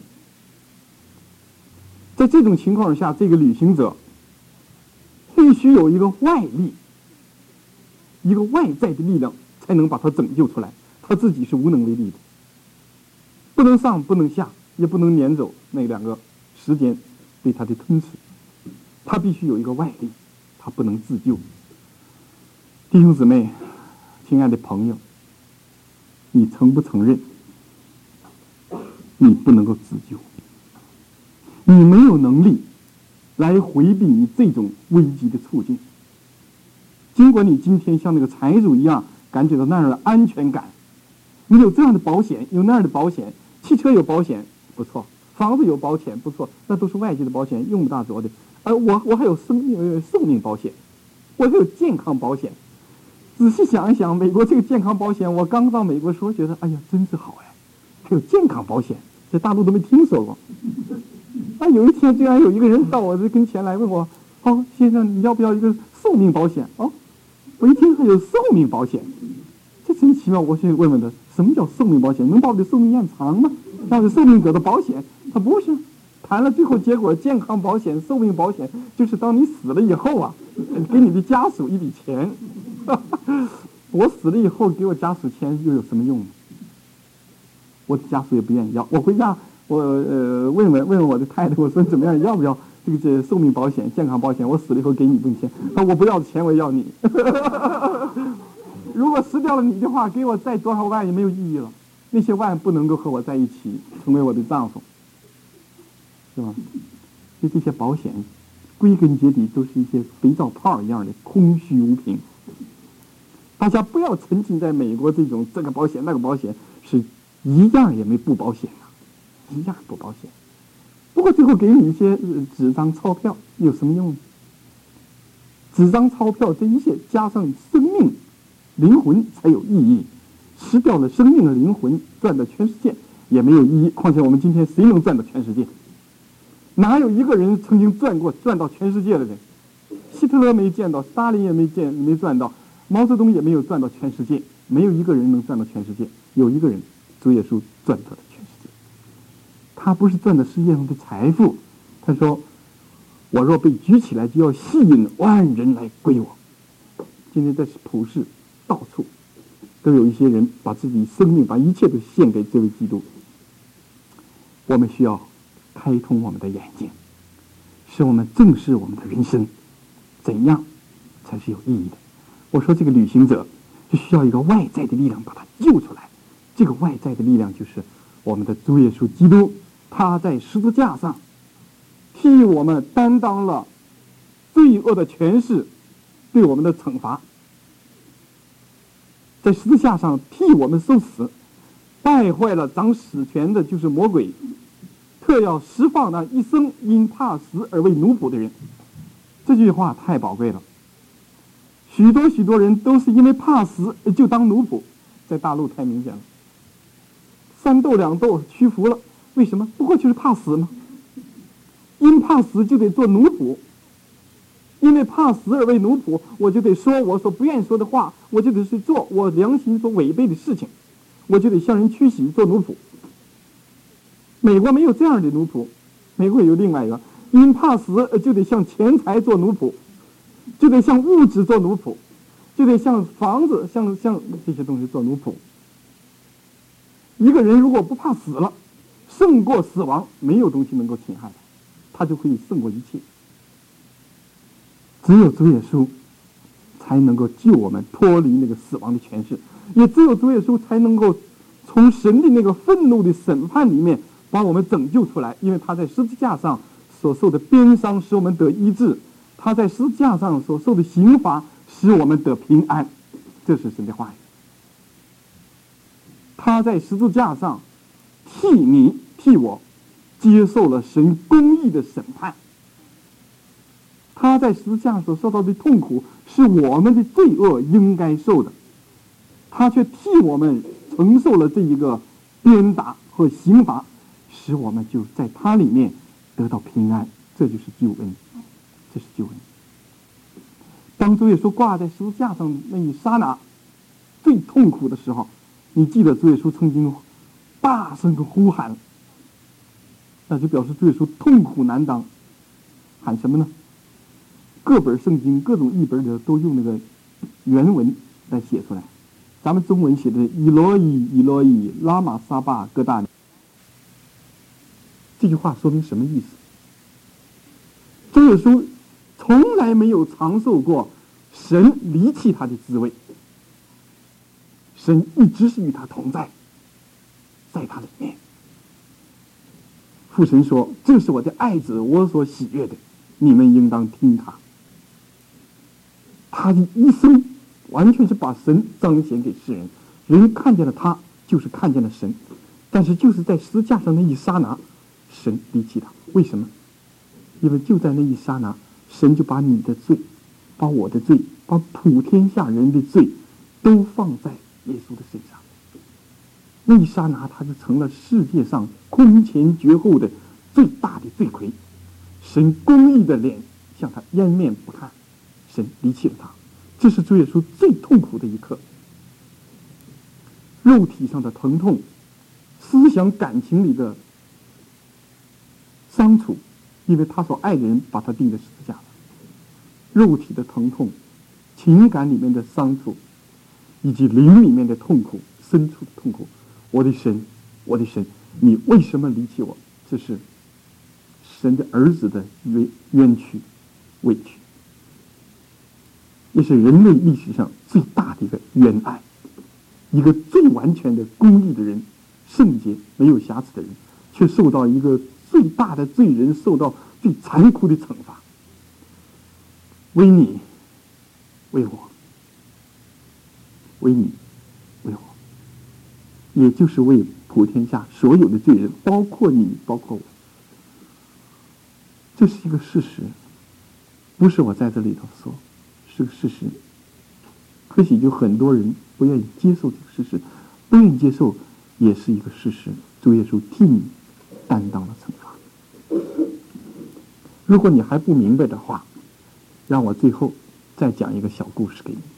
在这种情况下，这个旅行者必须有一个外力，一个外在的力量才能把他拯救出来，他自己是无能为力的，不能上不能下，也不能撵走那两个时间对他的吞噬，他必须有一个外力，他不能自救。弟兄姊妹，亲爱的朋友，你承不承认你不能够自救？你没有能力来回避你这种危机的处境。尽管你今天像那个财主一样感觉到那样的安全感，你有这样的保险，有那样的保险，汽车有保险不错，房子有保险不错，那都是外界的保险，用不大着的。而我我还有生命寿命保险，我还有健康保险。仔细想一想，美国这个健康保险，我刚到美国时候觉得，哎呀，真是好哎，还有健康保险，在大陆都没听说过。啊，有一天居然有一个人到我这跟前来问我，哦，先生，你要不要一个寿命保险？哦，我一听还有寿命保险，这真奇妙。我去问问他，什么叫寿命保险？能把我的寿命延长吗？要是寿命者的保险，他不是。谈了最后结果，健康保险、寿命保险，就是当你死了以后啊，给你的家属一笔钱。我死了以后给我家属钱又有什么用呢？我的家属也不愿意要。我回家，我呃问问问问我的太太，我说怎么样，要不要这个这寿命保险、健康保险？我死了以后给你一份钱，啊，我不要钱，我要你。 如果失掉了你的话，给我再多少万也没有意义了。那些万不能够和我在一起，成为我的丈夫，是吧？所以这些保险，归根结底都是一些肥皂泡一样的空虚无凭。大家不要沉浸在美国这种这个保险那个保险是一样也没不保险啊，一样不保险。不过最后给你一些纸张钞票有什么用呢？纸张钞票这一切加上生命灵魂才有意义，失掉了生命的灵魂，赚到全世界也没有意义。况且我们今天谁能赚到全世界？哪有一个人曾经赚过赚到全世界的人？希特勒没见到，斯大林也没见没赚到，毛泽东也没有赚到全世界，没有一个人能赚到全世界。有一个人，主耶稣赚到了全世界。他不是赚的世界上的财富，他说：“我若被举起来，就要吸引万人来归我。”今天在普世到处都有一些人把自己生命、把一切都献给这位基督。我们需要开通我们的眼睛，使我们正视我们的人生，怎样才是有意义的。我说这个旅行者就需要一个外在的力量把他救出来，这个外在的力量就是我们的主耶稣基督，他在十字架上替我们担当了罪恶的权势，对我们的惩罚，在十字架上替我们受死，败坏了掌死权的就是魔鬼，特要释放那一生因怕死而为奴仆的人。这句话太宝贵了。许多许多人都是因为怕死就当奴仆，在大陆太明显了。三斗两斗屈服了，为什么？不过就是怕死吗？因怕死就得做奴仆，因为怕死而为奴仆，我就得说我所不愿意说的话，我就得去做我良心所违背的事情，我就得向人屈膝做奴仆。美国没有这样的奴仆，美国有另外一个，因怕死就得向钱财做奴仆，就得向物质做奴仆，就得向房子、向向这些东西做奴仆。一个人如果不怕死了，胜过死亡，没有东西能够侵害他，他就可以胜过一切。只有主耶稣才能够救我们脱离那个死亡的权势，也只有主耶稣才能够从神的那个愤怒的审判里面把我们拯救出来。因为他在十字架上所受的鞭伤使我们得医治，他在十字架上所受的刑罚使我们得平安，这是神的话语。他在十字架上替你替我接受了神公义的审判，他在十字架所受到的痛苦是我们的罪恶应该受的，他却替我们承受了这一个鞭打和刑罚，使我们就在他里面得到平安。这就是救恩，这是救恩。当主耶稣挂在十字架上那一刹那最痛苦的时候，你记得主耶稣曾经大声的呼喊，那就表示主耶稣痛苦难当。喊什么呢？各本圣经各种译本里都用那个原文来写出来，咱们中文写的以罗伊以罗伊拉玛撒巴各大。这句话说明什么意思？主耶稣从来没有尝受过神离弃他的滋味，神一直是与他同在，在他里面。父神说：“这是我的爱子，我所喜悦的，你们应当听他。”他的一生完全是把神彰显给世人，人看见了他，就是看见了神。但是就是在十字架上那一刹那，神离弃他。为什么？因为就在那一刹那，神就把你的罪，把我的罪，把普天下人的罪都放在耶稣的身上。那一刹那，他就成了世界上空前绝后的最大的罪魁。神公义的脸向他掩面不看，神离弃了他。这是主耶稣最痛苦的一刻，肉体上的疼痛，思想感情里的伤楚，因为他所爱的人把他钉在十字架上。肉体的疼痛，情感里面的伤楚，以及灵里面的痛苦，深处的痛苦。我的神，我的神，你为什么离弃我？这是神的儿子的冤冤屈、委屈。 也是人类历史上最大的一个冤案。一个最完全的公义的人，圣洁没有瑕疵的人，却受到一个最大的罪人受到最残酷的惩罚。为你，为我，为你，为我，也就是为普天下所有的罪人，包括你，包括我。这是一个事实，不是我在这里头说，是个事实。可惜就很多人不愿意接受这个事实，不愿意接受也是一个事实。主耶稣替你担当了惩罚。如果你还不明白的话，让我最后再讲一个小故事给你。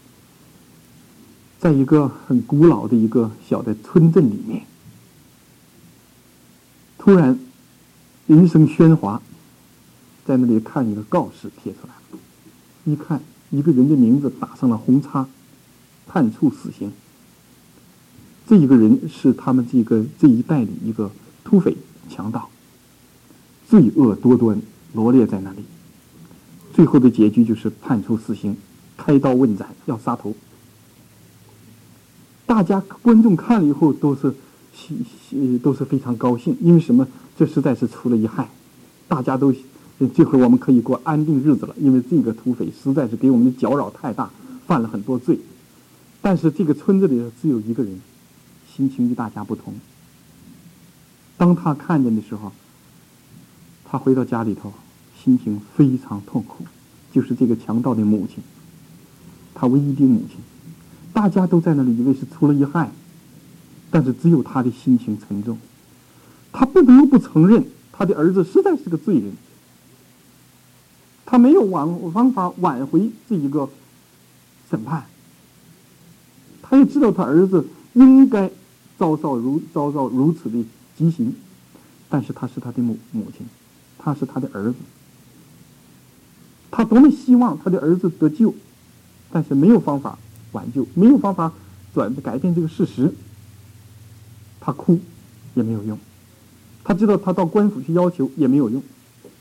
在一个很古老的一个小的村镇里面，突然人声喧哗，在那里看一个告示贴出来了，一看一个人的名字打上了红叉，判处死刑。这一个人是他们这个这一代里一个土匪强盗，罪恶多端，罗列在那里。最后的结局就是判处死刑，开刀问斩，要杀头。大家观众看了以后都是都是非常高兴，因为什么？这实在是出了一害，大家都这回我们可以过安定日子了，因为这个土匪实在是给我们的搅扰太大，犯了很多罪。但是这个村子里只有一个人，心情与大家不同。当他看见的时候，他回到家里头，心情非常痛苦，就是这个强盗的母亲，他唯一的母亲。大家都在那里以为是出了一害，但是只有他的心情沉重，他不得不承认他的儿子实在是个罪人，他没有挽方法挽回这一个审判，他也知道他儿子应该遭受如遭受如此的极刑，但是他是他的母母亲，他是他的儿子，他多么希望他的儿子得救，但是没有方法挽救，没有方法转改变这个事实，他哭也没有用，他知道他到官府去要求也没有用。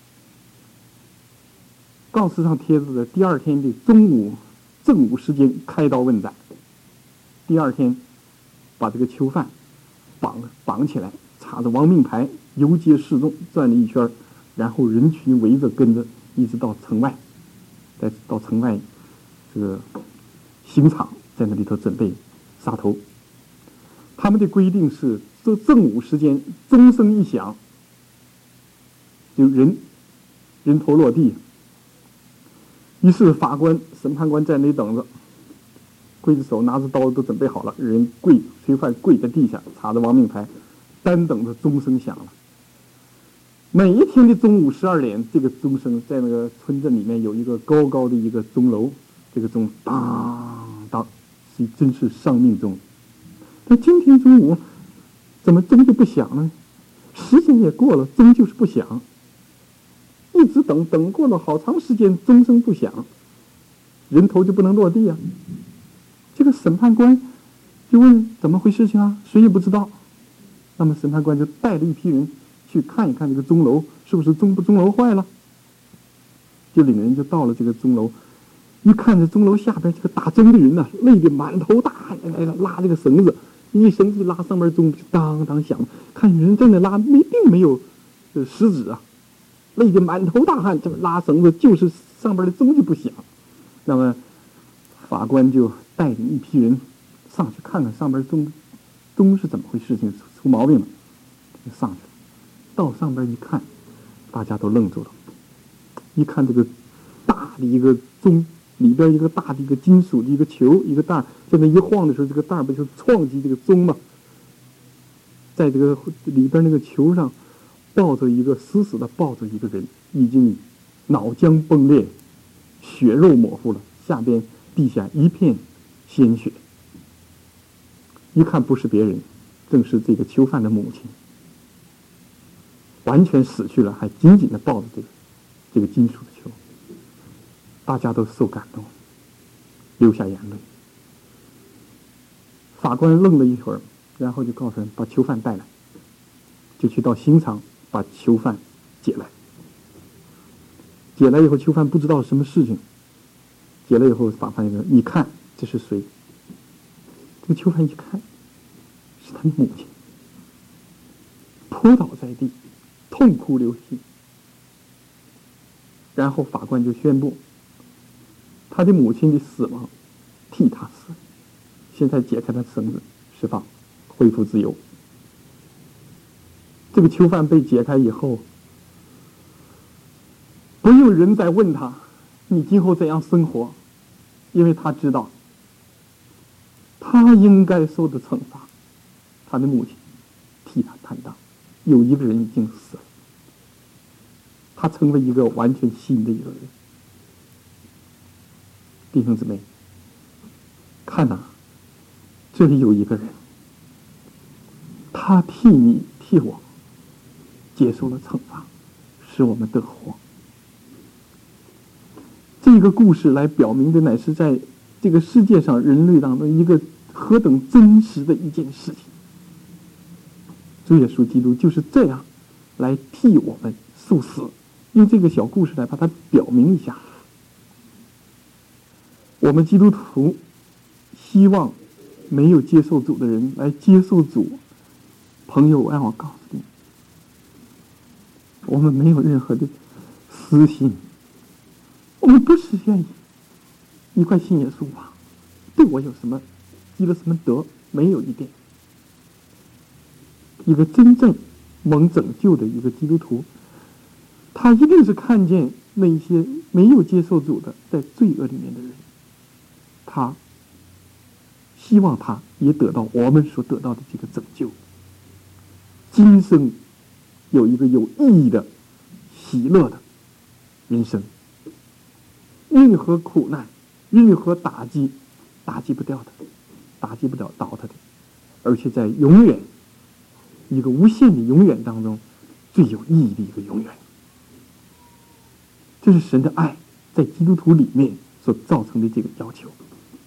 告示上贴着的第二天的中午正午时间开刀问斩，第二天把这个囚犯绑绑起来，插着亡命牌游街示众，转了一圈，然后人群围着跟着，一直到城外，再到城外这个刑场，在那里头准备杀头。他们的规定是这正午时间钟声一响，就人人头落地。于是法官审判官在那里等着，刽子手拿着刀都准备好了，人跪罪犯跪在地下，插着亡命牌，单等着钟声响了。每一天的中午十二点，这个钟声在那个村镇里面有一个高高的一个钟楼，这个钟当当，是真是丧命钟。但今天中午怎么钟就不响呢？时间也过了，钟就是不响，一直等等过了好长时间，钟声不响，人头就不能落地啊。这个审判官就问怎么回事情啊？谁也不知道。那么审判官就带了一批人去看一看这个钟楼是不是钟钟楼坏了，就领人就到了这个钟楼，一看这钟楼下边这个打钟的人呢、啊，累得满头大汗，来了拉这个绳子，一绳子拉上面钟就当当响，看人在那拉，没并没有呃食指啊，累得满头大汗，这么拉绳子就是上边的钟就不响。那么法官就带领一批人上去看看上边钟钟是怎么回事情，出毛病了，就上去了。到上边一看，大家都愣住了。一看这个大的一个钟里边一个大的一个金属的一个球，一个袋在那一晃的时候，这个袋不就撞击这个钟吗？在这个里边那个球上抱着一个死死的抱着一个人，已经脑浆崩裂，血肉模糊了，下边地下一片鲜血。一看不是别人，正是这个囚犯的母亲，完全死去了，还紧紧地抱着这个这个金属的球。大家都受感动，流下眼泪。法官愣了一会儿，然后就告诉人把囚犯带来，就去到刑场把囚犯解来。解来以后，囚犯不知道什么事情， 解了以后，法官说：“你看这是谁？”这个囚犯一看，是他的母亲，扑倒在地，痛哭流涕。然后法官就宣布，他的母亲的死亡替他死，现在解开他绳子，释放，恢复自由。这个囚犯被解开以后，不用人再问他你今后怎样生活，因为他知道他应该受的惩罚，他的母亲替他担当。有一个人已经死了，他成为一个完全新的一个人。弟兄姊妹，看呐、啊，这里有一个人，他替你替我接受了惩罚，使我们得活。这个故事来表明的乃是在这个世界上人类当中一个何等真实的一件事情。主耶稣基督就是这样来替我们受死，用这个小故事来把它表明一下。我们基督徒希望没有接受主的人来接受主。朋友，让我告诉你，我们没有任何的私心，我们不是愿意你快信耶稣吧，对我有什么积了什么德？没有一点。一个真正蒙拯救的一个基督徒，他一定是看见那些没有接受主的在罪恶里面的人，他希望他也得到我们所得到的这个拯救，今生有一个有意义的喜乐的人生。任何苦难，任何打击，打击不掉的，打击不了倒他的，而且在永远一个无限的永远当中，最有意义的一个永远。这是神的爱在基督徒里面所造成的这个要求。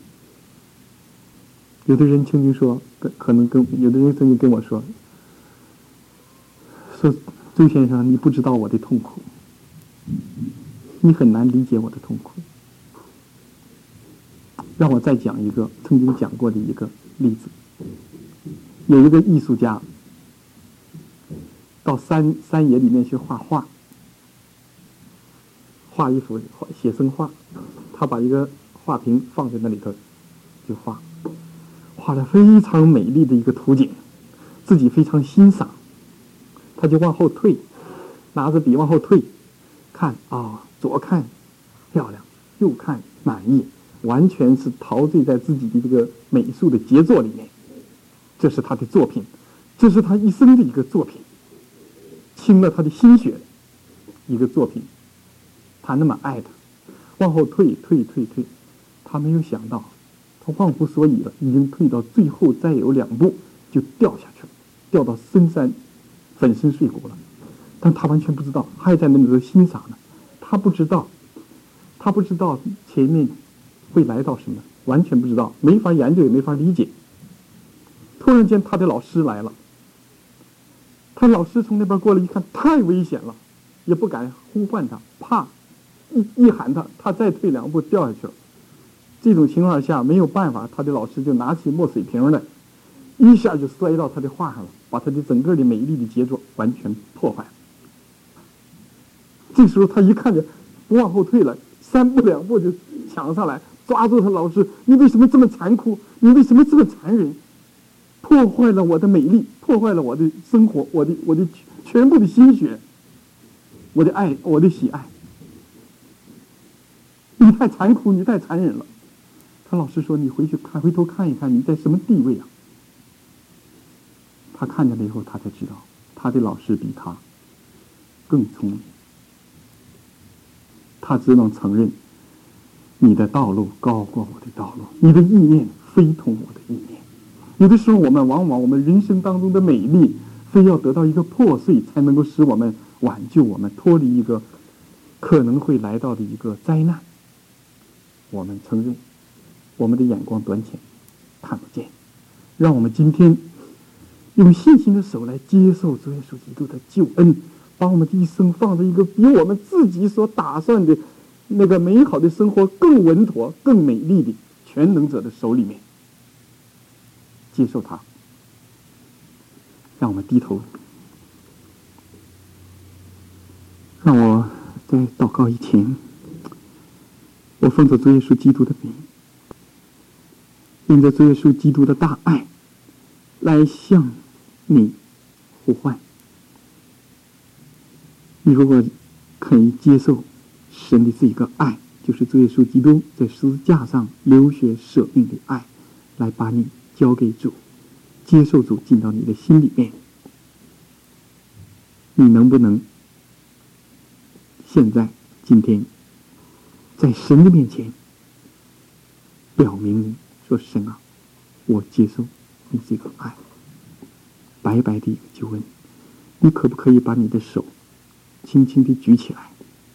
有的人曾经说，可能跟有的人曾经跟我说，说周先生，你不知道我的痛苦，你很难理解我的痛苦。让我再讲一个曾经讲过的一个例子。有一个艺术家到山山野里面去画画，画一幅写生画，他把一个画屏放在那里头就画，画了非常美丽的一个图景，自己非常欣赏，他就往后退，拿着笔往后退，看啊、哦，左看漂亮，右看满意，完全是陶醉在自己的这个美术的杰作里面。这是他的作品，这是他一生的一个作品，倾了他的心血一个作品。他那么爱他，往后退退退退，他没有想到，他忘乎所以了，已经退到最后再有两步就掉下去了，掉到深山粉身碎骨了。但他完全不知道，还在那里头欣赏呢，他不知道，他不知道前面会来到什么，完全不知道，没法研究也没法理解。突然间他的老师来了，他老师从那边过来一看，太危险了，也不敢呼唤他，怕一一喊他，他再退两步掉下去了。这种情况下没有办法，他的老师就拿起墨水瓶来，一下就摔到他的画上了，把他的整个的美丽的杰作完全破坏。这时候他一看着不往后退了，三步两步就抢上来，抓住他老师，你为什么这么残酷？你为什么这么残忍？破坏了我的美丽，破坏了我的生活，我的我的全部的心血，我的爱，我的喜爱。你太残酷，你太残忍了。他老师说，你回去看，回头看一看，你在什么地位啊？他看见了以后，他才知道，他的老师比他更聪明。他只能承认，你的道路高过我的道路，你的意念非同我的意念。有的时候我们往往我们人生当中的美丽非要得到一个破碎，才能够使我们挽救我们脱离一个可能会来到的一个灾难。我们承认我们的眼光短浅，看不见，让我们今天用信心的手来接受主耶稣基督的救恩，把我们的一生放在一个比我们自己所打算的那个美好的生活更稳妥、更美丽的全能者的手里面。接受它。让我们低头。让我在祷告以前，我奉着主耶稣基督的名，因着主耶稣基督的大爱，来向你呼唤。你如果肯于接受神的这一个爱，就是主耶稣基督在十字架上流血舍命的爱，来把你交给主，接受主进到你的心里面，你能不能现在今天在神的面前表明你说，神啊，我接受你这个爱。白白的就问你，可不可以把你的手轻轻地举起来，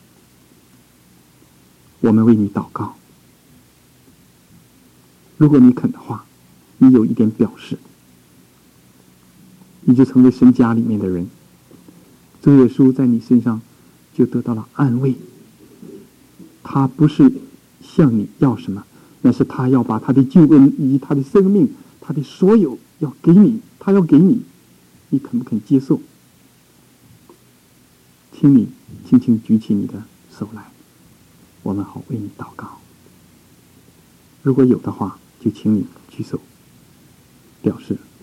我们为你祷告。如果你肯的话，你有一点表示，你就成为神家里面的人，主耶稣在你身上就得到了安慰。他不是向你要什么，那是他要把他的救恩以及他的生命，他的所有要给你，他要给你，你肯不肯接受？请你轻轻举起你的手来，我们好为你祷告。如果有的话，就请你举手表示